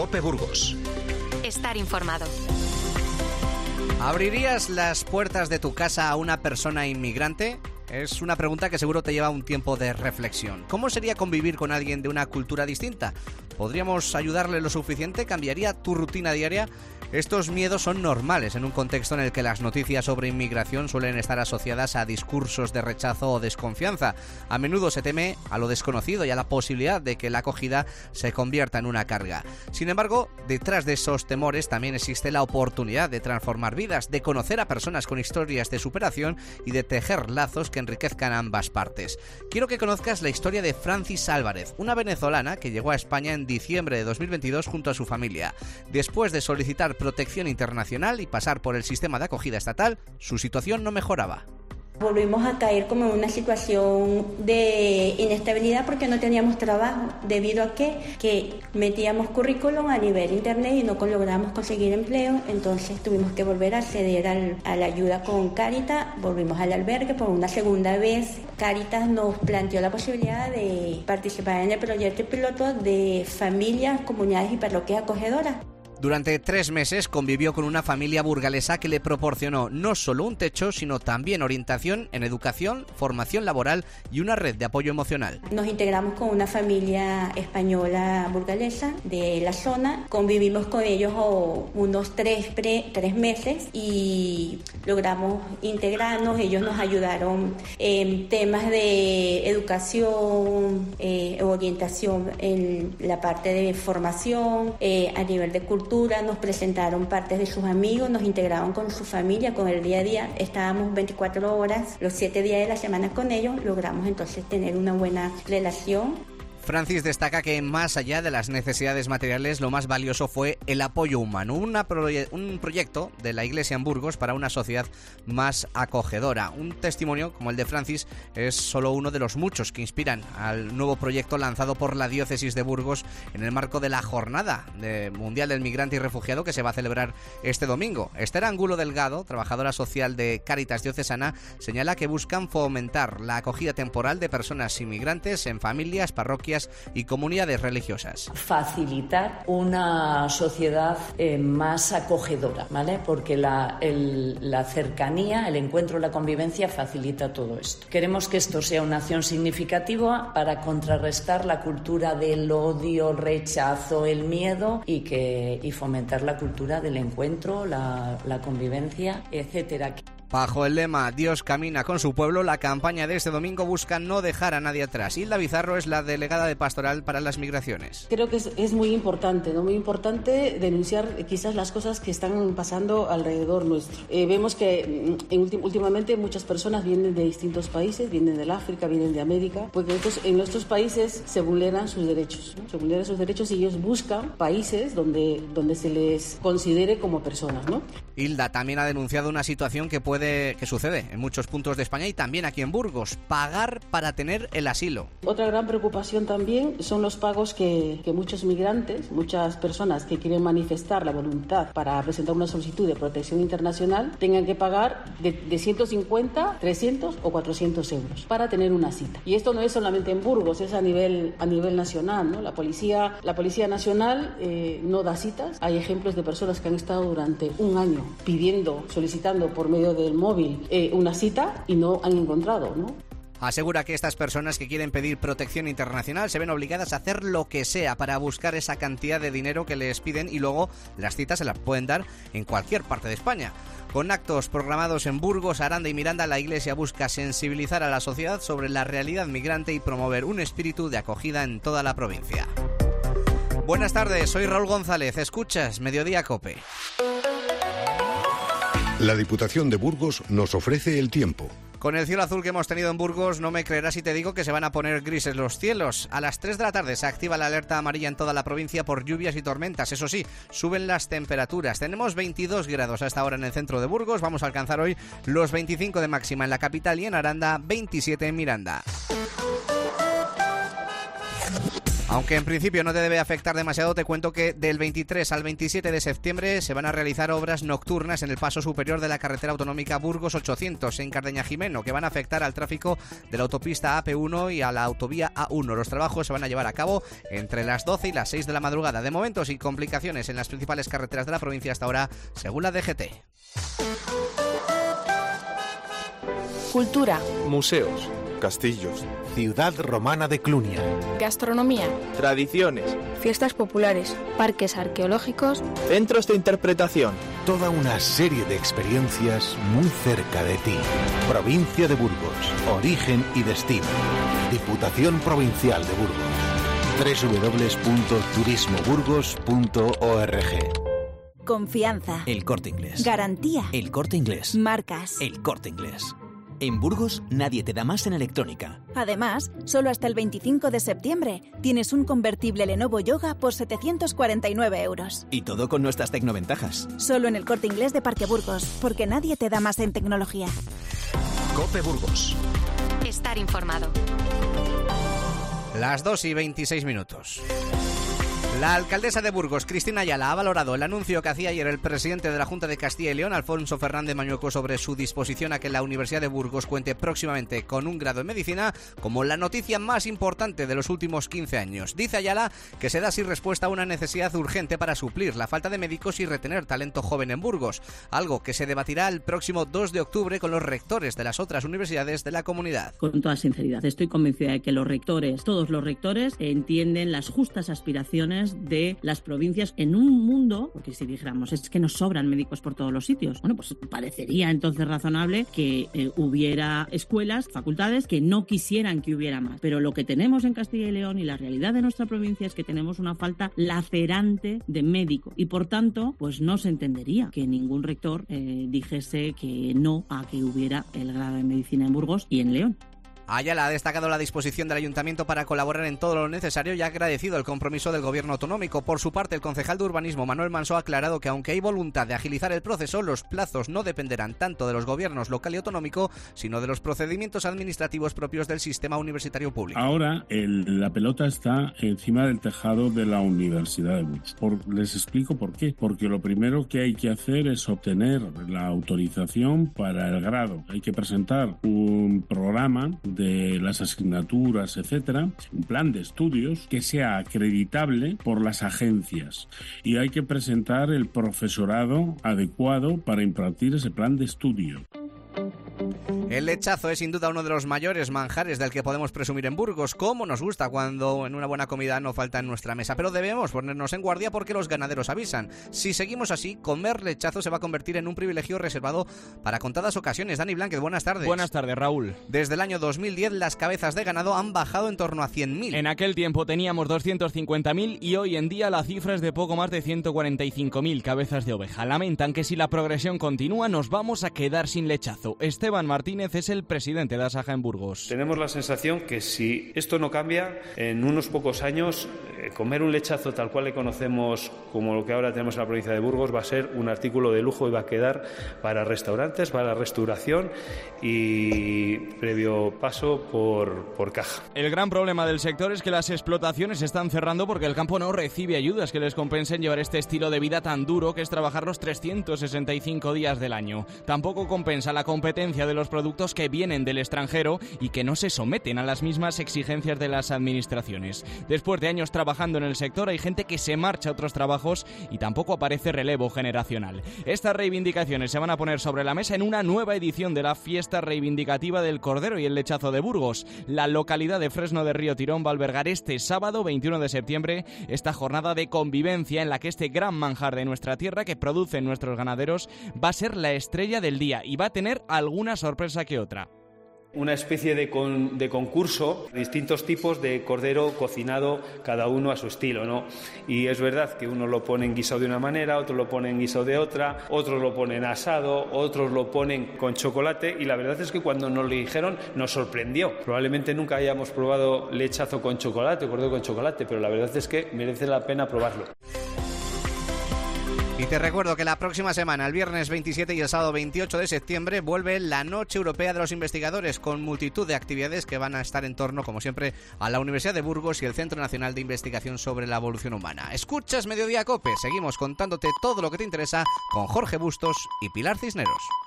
COPE Burgos. Estar informado. ¿Abrirías las puertas de tu casa a una persona inmigrante? Es una pregunta que seguro te lleva un tiempo de reflexión. ¿Cómo sería convivir con alguien de una cultura distinta? ¿Podríamos ayudarle lo suficiente? ¿Cambiaría tu rutina diaria? Estos miedos son normales en un contexto en el que las noticias sobre inmigración suelen estar asociadas a discursos de rechazo o desconfianza. A menudo se teme a lo desconocido y a la posibilidad de que la acogida se convierta en una carga. Sin embargo, detrás de esos temores también existe la oportunidad de transformar vidas, de conocer a personas con historias de superación y de tejer lazos que enriquezcan a ambas partes. Quiero que conozcas la historia de Francis Álvarez, una venezolana que llegó a España en diciembre de 2022 junto a su familia. Después de solicitar protección internacional y pasar por el sistema de acogida estatal, su situación no mejoraba. Volvimos a caer como en una situación de inestabilidad porque no teníamos trabajo, debido a que metíamos currículum a nivel internet y no logramos conseguir empleo. Entonces tuvimos que volver a acceder a la ayuda con Cáritas, volvimos al albergue por una segunda vez. Cáritas nos planteó la posibilidad de participar en el proyecto piloto de familias, comunidades y parroquias acogedoras. Durante 3 meses convivió con una familia burgalesa que le proporcionó no solo un techo, sino también orientación en educación, formación laboral y una red de apoyo emocional. Nos integramos con una familia española burgalesa de la zona, convivimos con ellos unos 3 meses y logramos integrarnos. Ellos nos ayudaron en temas de educación, orientación en la parte de formación, a nivel de cultura. Nos presentaron partes de sus amigos, nos integraron con su familia, con el día a día. Estábamos 24 horas, los 7 días de la semana con ellos. Logramos entonces tener una buena relación. Francis destaca que más allá de las necesidades materiales, lo más valioso fue el apoyo humano, un proyecto de la Iglesia en Burgos para una sociedad más acogedora. Un testimonio como el de Francis es solo uno de los muchos que inspiran al nuevo proyecto lanzado por la Diócesis de Burgos en el marco de la Jornada Mundial del Migrante y Refugiado que se va a celebrar este domingo. Esther Angulo Delgado, trabajadora social de Cáritas Diocesana, señala que buscan fomentar la acogida temporal de personas inmigrantes en familias, parroquias y comunidades religiosas. Facilitar una sociedad más acogedora, ¿vale? Porque la cercanía, el encuentro, la convivencia facilita todo esto. Queremos que esto sea una acción significativa para contrarrestar la cultura del odio, el rechazo, el miedo y fomentar la cultura del encuentro, la convivencia, etcétera. Bajo el lema Dios camina con su pueblo, la campaña de este domingo busca no dejar a nadie atrás. Hilda Bizarro es la delegada de Pastoral para las Migraciones. Creo que es muy importante, ¿no? Muy importante denunciar quizás las cosas que están pasando alrededor nuestro. Vemos que últimamente muchas personas vienen de distintos países, vienen del África, vienen de América, porque en nuestros países se vulneran sus derechos, ¿no? Se vulneran sus derechos y ellos buscan países donde se les considere como personas, ¿no? Hilda también ha denunciado una situación que sucede en muchos puntos de España y también aquí en Burgos: pagar para tener el asilo. Otra gran preocupación también son los pagos que muchos migrantes, muchas personas que quieren manifestar la voluntad para presentar una solicitud de protección internacional, tengan que pagar de 150, 300 o 400 euros para tener una cita. Y esto no es solamente en Burgos, es a nivel nacional, ¿no? La Policía Nacional no da citas. Hay ejemplos de personas que han estado durante un año solicitando por medio del móvil una cita y no han encontrado, ¿no? Asegura que estas personas que quieren pedir protección internacional se ven obligadas a hacer lo que sea para buscar esa cantidad de dinero que les piden y luego las citas se las pueden dar en cualquier parte de España. Con actos programados en Burgos, Aranda y Miranda, la Iglesia busca sensibilizar a la sociedad sobre la realidad migrante y promover un espíritu de acogida en toda la provincia. Buenas tardes, soy Raúl González, escuchas Mediodía Cope. La Diputación de Burgos nos ofrece el tiempo. Con el cielo azul que hemos tenido en Burgos, no me creerás si te digo que se van a poner grises los cielos. A las 3 de la tarde se activa la alerta amarilla en toda la provincia por lluvias y tormentas. Eso sí, suben las temperaturas. Tenemos 22 grados hasta ahora en el centro de Burgos. Vamos a alcanzar hoy los 25 de máxima en la capital y en Aranda 27 en Miranda. Aunque en principio no te debe afectar demasiado, te cuento que del 23 al 27 de septiembre se van a realizar obras nocturnas en el paso superior de la carretera autonómica Burgos 800 en Cardeña-Jimeno, que van a afectar al tráfico de la autopista AP1 y a la autovía A1. Los trabajos se van a llevar a cabo entre las 12 y las 6 de la madrugada. De momento, sin complicaciones en las principales carreteras de la provincia hasta ahora, según la DGT. Cultura, museos, castillos, ciudad romana de Clunia, gastronomía, tradiciones, fiestas populares, parques arqueológicos, centros de interpretación. Toda una serie de experiencias muy cerca de ti. Provincia de Burgos, origen y destino. Diputación Provincial de Burgos. www.turismoburgos.org. Confianza. El Corte Inglés. Garantía. El Corte Inglés. Marcas. El Corte Inglés. En Burgos nadie te da más en electrónica. Además, solo hasta el 25 de septiembre tienes un convertible Lenovo Yoga por 749 euros. Y todo con nuestras tecnoventajas. Solo en el Corte Inglés de Parque Burgos, porque nadie te da más en tecnología. COPE Burgos. Estar informado. Las 2:26. La alcaldesa de Burgos, Cristina Ayala, ha valorado el anuncio que hacía ayer el presidente de la Junta de Castilla y León, Alfonso Fernández Mañueco, sobre su disposición a que la Universidad de Burgos cuente próximamente con un grado en medicina como la noticia más importante de los últimos 15 años. Dice Ayala que se da así respuesta a una necesidad urgente para suplir la falta de médicos y retener talento joven en Burgos, algo que se debatirá el próximo 2 de octubre con los rectores de las otras universidades de la comunidad. Con toda sinceridad, estoy convencida de que los rectores, todos los rectores, entienden las justas aspiraciones de las provincias en un mundo, porque si dijéramos es que nos sobran médicos por todos los sitios, bueno, pues parecería entonces razonable que hubiera escuelas, facultades que no quisieran que hubiera más. Pero lo que tenemos en Castilla y León y la realidad de nuestra provincia es que tenemos una falta lacerante de médicos y por tanto pues no se entendería que ningún rector dijese que no a que hubiera el grado de medicina en Burgos y en León. Ayala ha destacado la disposición del Ayuntamiento para colaborar en todo lo necesario y ha agradecido el compromiso del Gobierno autonómico. Por su parte, el concejal de Urbanismo, Manuel Manso, ha aclarado que aunque hay voluntad de agilizar el proceso, los plazos no dependerán tanto de los gobiernos local y autonómico, sino de los procedimientos administrativos propios del sistema universitario público. Ahora la pelota está encima del tejado de la Universidad de Burgos. Les explico por qué. Porque lo primero que hay que hacer es obtener la autorización para el grado. Hay que presentar un programa de las asignaturas, etcétera, un plan de estudios que sea acreditable por las agencias y hay que presentar el profesorado adecuado para impartir ese plan de estudio. El lechazo es sin duda uno de los mayores manjares del que podemos presumir en Burgos. Cómo nos gusta cuando en una buena comida no falta en nuestra mesa, pero debemos ponernos en guardia porque los ganaderos avisan. Si seguimos así, comer lechazo se va a convertir en un privilegio reservado para contadas ocasiones. Dani Blanquez, buenas tardes. Buenas tardes, Raúl. Desde el año 2010 las cabezas de ganado han bajado en torno a 100.000. En aquel tiempo teníamos 250.000 y hoy en día la cifra es de poco más de 145.000 cabezas de oveja. Lamentan que si la progresión continúa nos vamos a quedar sin lechazo. Esteban Martínez es el presidente de Asaja en Burgos. Tenemos la sensación que si esto no cambia, en unos pocos años comer un lechazo tal cual le conocemos como lo que ahora tenemos en la provincia de Burgos va a ser un artículo de lujo y va a quedar para restaurantes, para la restauración y previo paso por caja. El gran problema del sector es que las explotaciones están cerrando porque el campo no recibe ayudas que les compensen llevar este estilo de vida tan duro que es trabajar los 365 días del año. Tampoco compensa la competencia de los productos que vienen del extranjero y que no se someten a las mismas exigencias de las administraciones. Después de años trabajando en el sector hay gente que se marcha a otros trabajos y tampoco aparece relevo generacional. Estas reivindicaciones se van a poner sobre la mesa en una nueva edición de la fiesta reivindicativa del Cordero y el Lechazo de Burgos. La localidad de Fresno de Río Tirón va a albergar este sábado 21 de septiembre esta jornada de convivencia en la que este gran manjar de nuestra tierra que producen nuestros ganaderos va a ser la estrella del día y va a tener alguna sorpresa que otra. Una especie de concurso, distintos tipos de cordero cocinado, cada uno a su estilo, ¿no? Y es verdad que unos lo ponen guisado de una manera, otros lo ponen guisado de otra, otros lo ponen asado, otros lo ponen con chocolate y la verdad es que cuando nos lo dijeron nos sorprendió. Probablemente nunca hayamos probado lechazo con chocolate, cordero con chocolate, pero la verdad es que merece la pena probarlo. Y te recuerdo que la próxima semana, el viernes 27 y el sábado 28 de septiembre, vuelve la Noche Europea de los Investigadores, con multitud de actividades que van a estar en torno, como siempre, a la Universidad de Burgos y el Centro Nacional de Investigación sobre la Evolución Humana. Escuchas Mediodía Cope, seguimos contándote todo lo que te interesa con Jorge Bustos y Pilar Cisneros.